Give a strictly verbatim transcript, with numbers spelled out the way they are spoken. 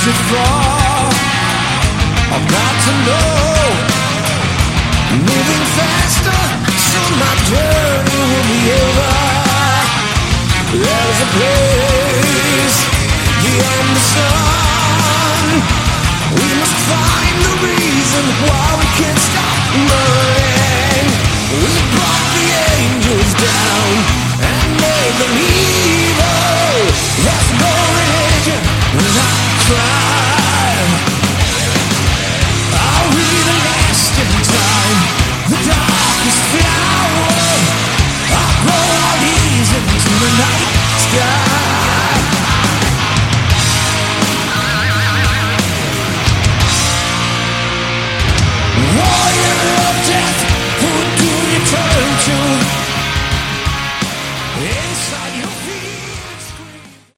is it for? I'm not to know. Moving faster, so my journey will be over. There's a place beyond the sun. We must find the reason why we can't stop burning. We brought the angels down and made them evil. There's no religion without crime. Are we the last in time? The darkest flower. I'll grow our ease into the night sky. Warrior of death, who do you turn to? Inside your